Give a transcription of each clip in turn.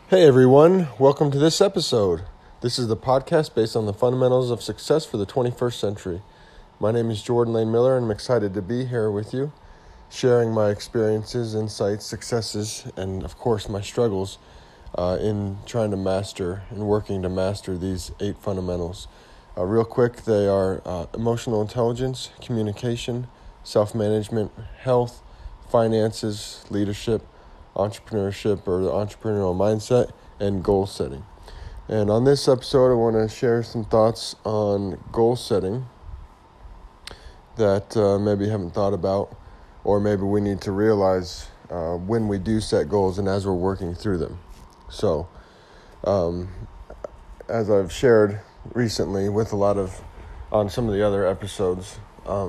Hey everyone, welcome to this episode. This is the podcast based on the fundamentals of success for the 21st century. My name is Jordan Lane Miller and I'm excited to be here with you, sharing my experiences, insights, successes, and of course my struggles in trying to master and working to master these 8 fundamentals. Real quick, they are emotional intelligence, communication, self-management, health, finances, leadership, entrepreneurship or the entrepreneurial mindset, and goal setting. And on this episode, I want to share some thoughts on goal setting that maybe you haven't thought about, or maybe we need to realize when we do set goals and as we're working through them. So, as I've shared recently with on some of the other episodes,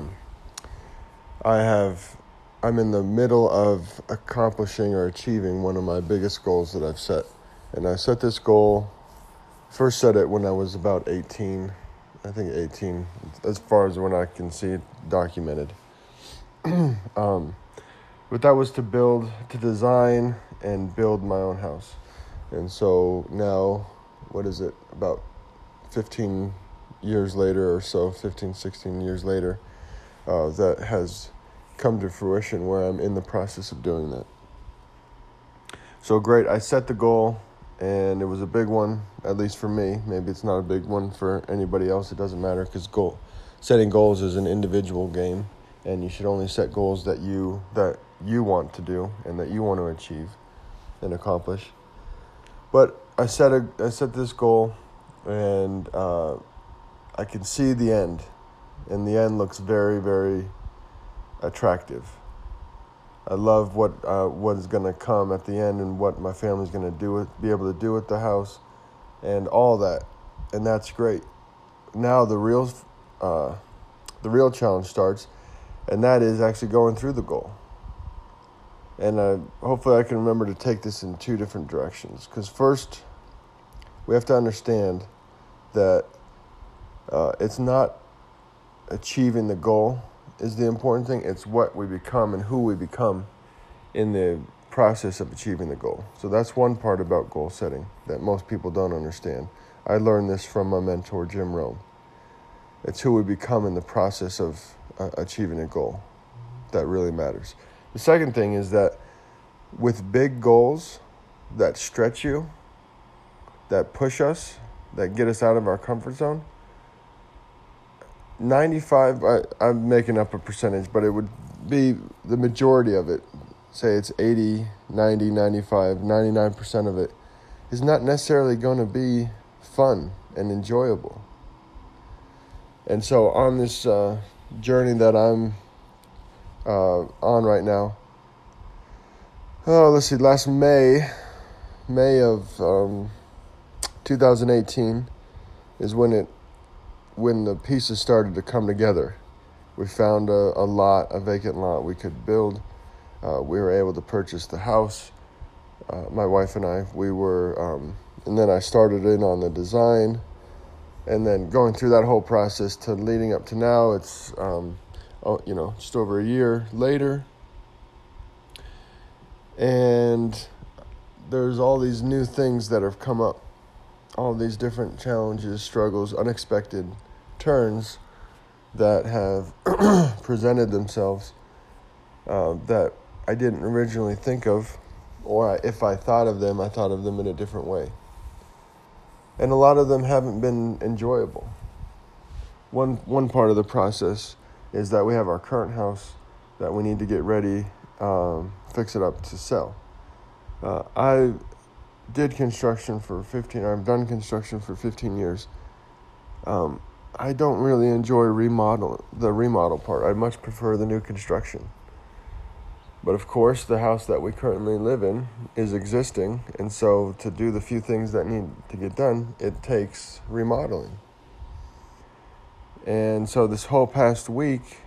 I'm in the middle of accomplishing or achieving one of my biggest goals that I've set. And I set this goal, first set it when I was about 18, as far as when I can see it documented. But that was to design and build my own house. And so now, about 15 years later or so, 15, 16 years later, that has come to fruition where I'm in the process of doing that. So great, I set the goal and it was a big one, at least for me. Maybe it's not a big one for anybody else, it doesn't matter, because setting goals is an individual game and you should only set goals that you want to do and that you want to achieve and accomplish. But I set this goal and I can see the end, and the end looks very, very attractive. I love what is going to come at the end and what my family's going to be able to do with the house and all that, and that's great. Now the real challenge starts, and that is actually going through the goal. And hopefully I can remember to take this in 2 different directions, because first we have to understand that it's not achieving the goal is the important thing. It's what we become and who we become in the process of achieving the goal. So that's one part about goal setting that most people don't understand. I learned this from my mentor, Jim Rohn. It's who we become in the process of achieving a goal that really matters. The second thing is that with big goals that stretch you, that push us, that get us out of our comfort zone, 95, I'm making up a percentage, but it would be the majority of it, say it's 80, 90, 95, 99% of it, is not necessarily going to be fun and enjoyable. And so on this journey that I'm on right now, last May of 2018 is when the pieces started to come together. We found a vacant lot we could build. We were able to purchase the house. My wife and I, and then I started in on the design, and then going through that whole process to leading up to now. It's just over a year later, and there's all these new things that have come up, all these different challenges, struggles, unexpected turns that have presented themselves that I didn't originally think of, or if I thought of them, I thought of them in a different way. And a lot of them haven't been enjoyable. One part of the process is that we have our current house that we need to get ready, fix it up to sell. I've done construction for 15 years. I don't really enjoy the remodel part. I much prefer the new construction. But of course, the house that we currently live in is existing, and so to do the few things that need to get done, it takes remodeling. And so this whole past week,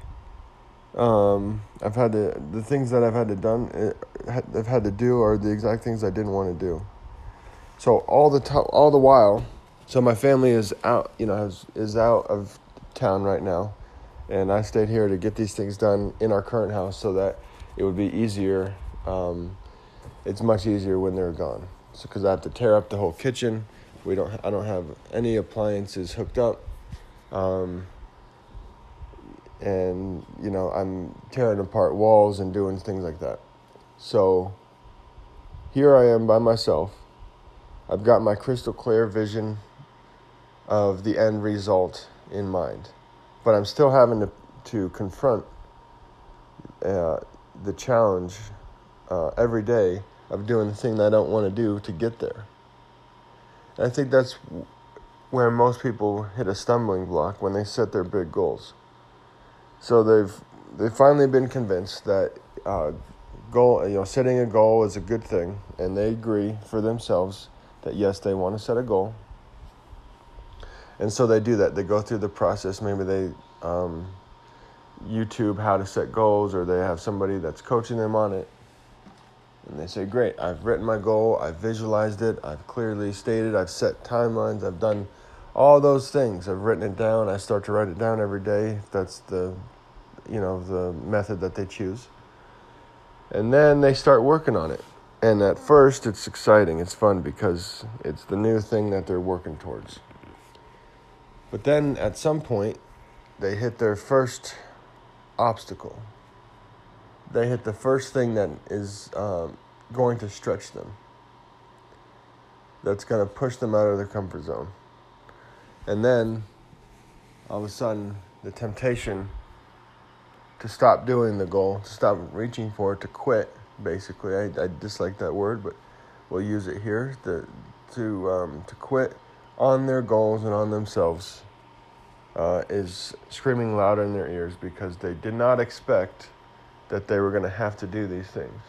the things that I've had to do are the exact things I didn't want to do. So all the while, so my family is out, is out of town right now, and I stayed here to get these things done in our current house so that it would be easier. It's much easier when they're gone. So because I have to tear up the whole kitchen, I don't have any appliances hooked up, and I'm tearing apart walls and doing things like that. So here I am by myself. I've got my crystal clear vision of the end result in mind, but I'm still having to confront the challenge every day of doing the thing that I don't want to do to get there. And I think that's where most people hit a stumbling block when they set their big goals. So they've finally been convinced that setting a goal is a good thing, and they agree for themselves that yes, they want to set a goal. And so they do that. They go through the process. Maybe they YouTube how to set goals, or they have somebody that's coaching them on it. And they say, great, I've written my goal, I've visualized it, I've clearly stated, I've set timelines, I've done all those things. I've written it down. I start to write it down every day. That's the method that they choose. And then they start working on it. And at first, it's exciting. It's fun because it's the new thing that they're working towards. But then at some point, they hit their first obstacle. They hit the first thing that is going to stretch them. That's going to push them out of their comfort zone. And then, all of a sudden, the temptation to stop doing the goal, to stop reaching for it, to quit, basically. I dislike that word, but we'll use it here. To quit on their goals and on themselves is screaming louder in their ears because they did not expect that they were going to have to do these things.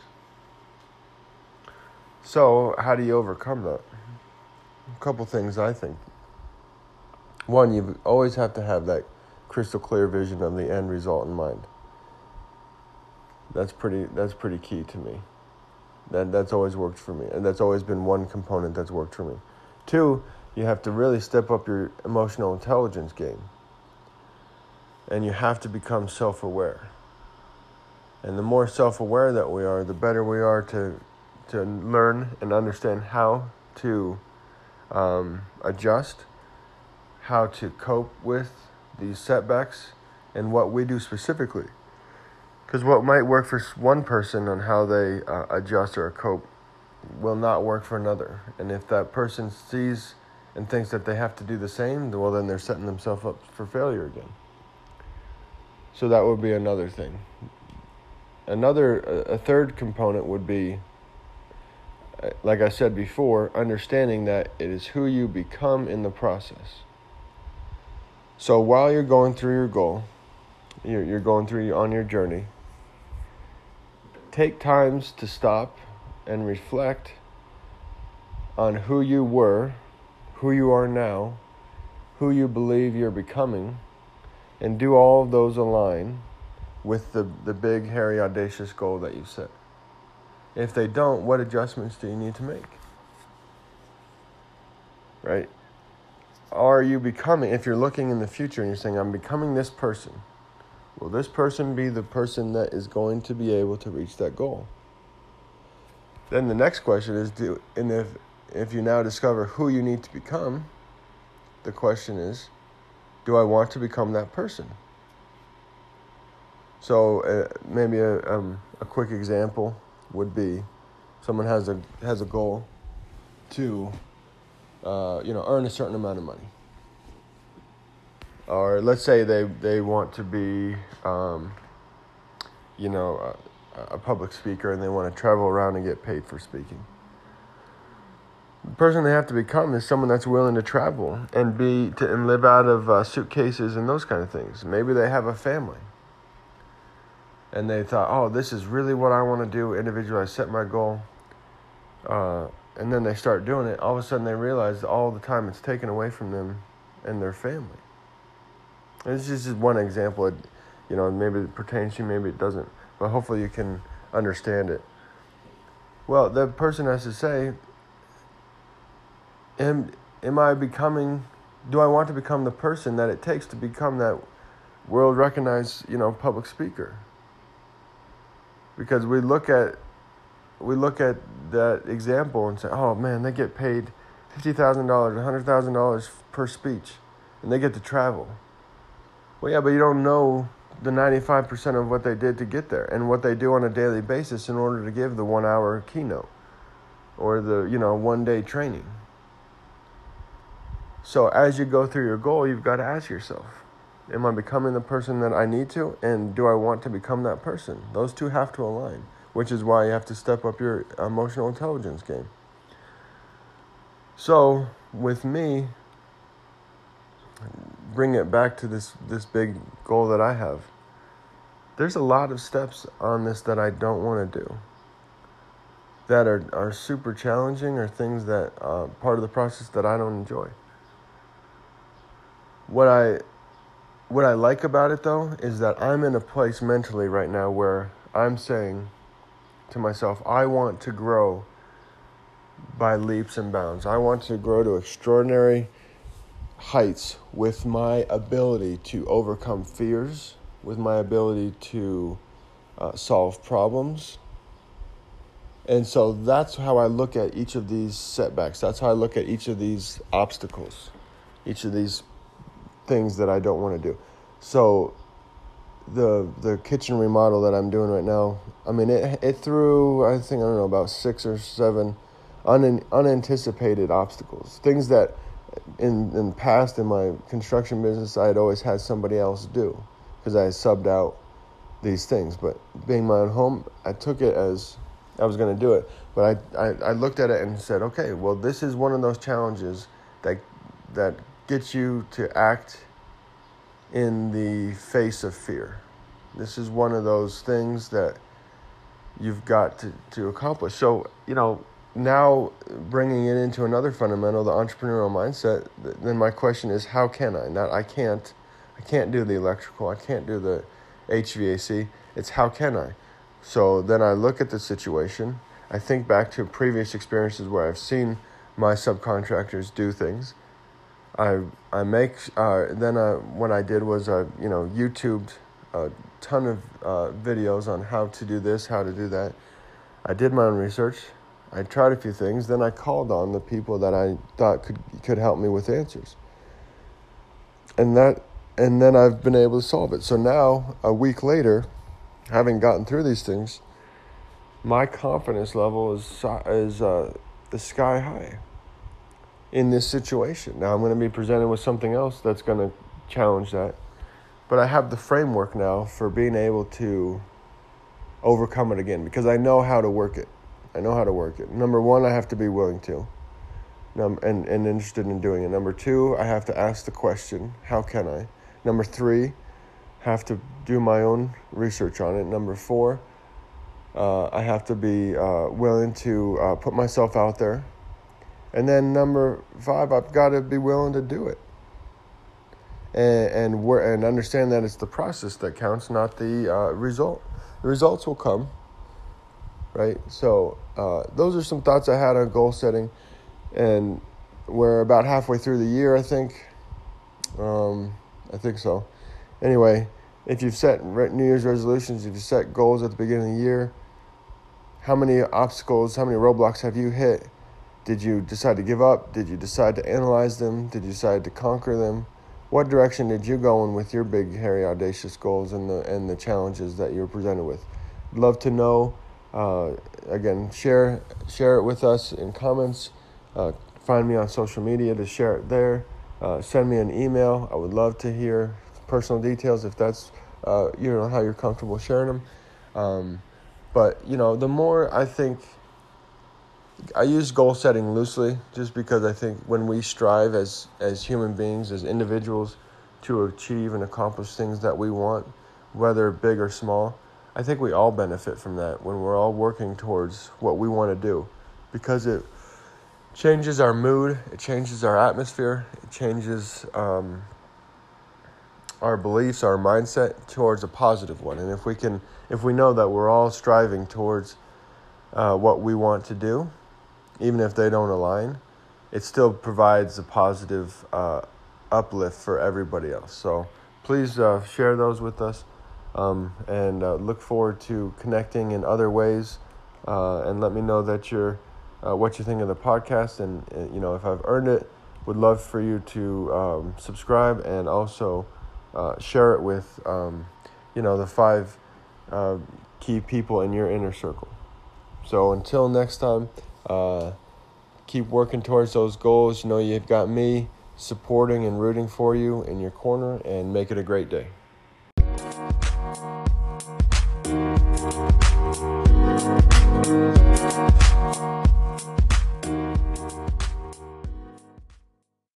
So, how do you overcome that? A couple things, I think. One, you always have to have that crystal clear vision of the end result in mind. That's pretty key to me. That's always worked for me, and that's always been one component that's worked for me. Two, you have to really step up your emotional intelligence game, and you have to become self-aware. And the more self-aware that we are, the better we are to learn and understand how to adjust, how to cope with these setbacks, and what we do specifically. Because what might work for one person on how they adjust or cope will not work for another. And if that person sees and thinks that they have to do the same, well, then they're setting themselves up for failure again. So that would be another thing. A third component would be, like I said before, understanding that it is who you become in the process. So while you're going through your goal, you're going through on your journey, take times to stop and reflect on who you were, who you are now, who you believe you're becoming, and do all of those align with the big, hairy, audacious goal that you set. If they don't, what adjustments do you need to make? Right? Are you becoming, if you're looking in the future and you're saying, I'm becoming this person, will this person be the person that is going to be able to reach that goal? Then the next question is, if you now discover who you need to become, the question is, do I want to become that person? So maybe a quick example would be, someone has a goal to earn a certain amount of money. Or let's say they want to be a public speaker, and they want to travel around and get paid for speaking. The person they have to become is someone that's willing to travel and live out of suitcases and those kind of things. Maybe they have a family, and they thought, oh, this is really what I want to do individually. I set my goal, and then they start doing it. All of a sudden, they realize all the time it's taken away from them and their family. And this is just one example. Maybe it pertains to you, maybe it doesn't, but hopefully you can understand it. Well, the person has to say, do I want to become the person that it takes to become that world-recognized, public speaker? Because we look at we look at that example and say, oh man, they get paid $50,000, $100,000 per speech, and they get to travel. Well, yeah, but you don't know the 95% of what they did to get there and what they do on a daily basis in order to give the 1 hour keynote or the, 1 day training. So as you go through your goal, you've got to ask yourself, am I becoming the person that I need to? And do I want to become that person? Those two have to align, which is why you have to step up your emotional intelligence game. So with me, bring it back to this big goal that I have. There's a lot of steps on this that I don't want to do, that are super challenging, or things that part of the process that I don't enjoy. What I like about it, though, is that I'm in a place mentally right now where I'm saying to myself, I want to grow by leaps and bounds. I want to grow to extraordinary heights with my ability to overcome fears, with my ability to solve problems. And so that's how I look at each of these setbacks. That's how I look at each of these obstacles, each of these things that I don't want to do. So the kitchen remodel that I'm doing right now, I mean, it threw, I don't know, about 6 or 7 unanticipated obstacles, things that in the past in my construction business I had always had somebody else do because I subbed out these things. But being my own home, I took it as I was going to do it. But I looked at it and said, okay, well, this is one of those challenges that gets you to act in the face of fear. This is one of those things that you've got to accomplish. So, now bringing it into another fundamental, the entrepreneurial mindset, then my question is, how can I? Not I can't do the electrical, I can't do the HVAC. It's how can I? So then I look at the situation. I think back to previous experiences where I've seen my subcontractors do things. I make what I did was YouTubed a ton of videos on how to do this, how to do that. I did my own research. I tried a few things. Then I called on the people that I thought could help me with answers. And then I've been able to solve it. So now, a week later, having gotten through these things, my confidence level is the sky high in this situation. Now I'm going to be presented with something else that's going to challenge that. But I have the framework now for being able to overcome it again because I know how to work it. Number one, I have to be willing to and interested in doing it. Number two, I have to ask the question, how can I? Number three, have to do my own research on it. Number four, I have to be willing to put myself out there. And then number 5, I've got to be willing to do it. And understand that it's the process that counts, not the result. The results will come, right? So those are some thoughts I had on goal setting. And we're about halfway through the year, I think. I think so. Anyway, if you've set New Year's resolutions, if you set goals at the beginning of the year, how many obstacles, how many roadblocks have you hit? Did you decide to give up? Did you decide to analyze them? Did you decide to conquer them? What direction did you go in with your big, hairy, audacious goals and the challenges that you're presented with? I'd love to know. Again, share it with us in comments. Find me on social media to share it there. Send me an email. I would love to hear personal details if that's how you're comfortable sharing them. But the more I think, I use goal setting loosely just because I think when we strive as human beings, as individuals, to achieve and accomplish things that we want, whether big or small, I think we all benefit from that when we're all working towards what we want to do, because it changes our mood, it changes our atmosphere, it changes our beliefs, our mindset towards a positive one. And if we know that we're all striving towards what we want to do, even if they don't align, it still provides a positive uplift for everybody else. So please share those with us, and look forward to connecting in other ways and let me know that what you think of the podcast. And if I've earned it, would love for you to subscribe and also share it with the 5 key people in your inner circle. So until next time, keep working towards those goals. You've got me supporting and rooting for you in your corner, and make it a great day.